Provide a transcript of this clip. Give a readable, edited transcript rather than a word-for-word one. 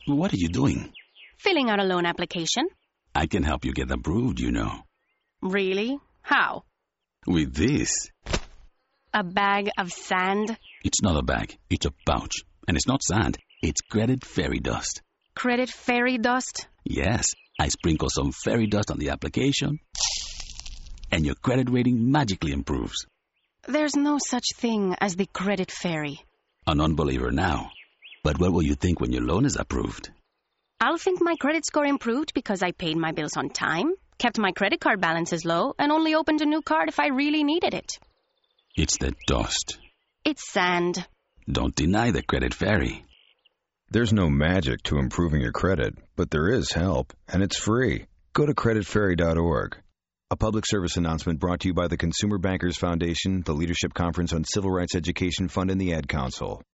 What are you doing? Filling out a loan application. I can help you get approved, you know. Really? How? With this. A bag of sand? It's not a bag. It's a pouch. And it's not sand. It's credit fairy dust. Credit fairy dust? Yes. I sprinkle some fairy dust on the application, and your credit rating magically improves. There's no such thing as the credit fairy. An unbeliever now. But what will you think when your loan is approved? I'll think my credit score improved because I paid my bills on time, kept my credit card balances low, and only opened a new card if I really needed it. It's the dust. It's sand. Don't deny the credit fairy. There's no magic to improving your credit, but there is help, and it's free. Go to creditfairy.org. A public service announcement brought to you by the Consumer Bankers Foundation, the Leadership Conference on Civil Rights Education Fund, and the Ad Council.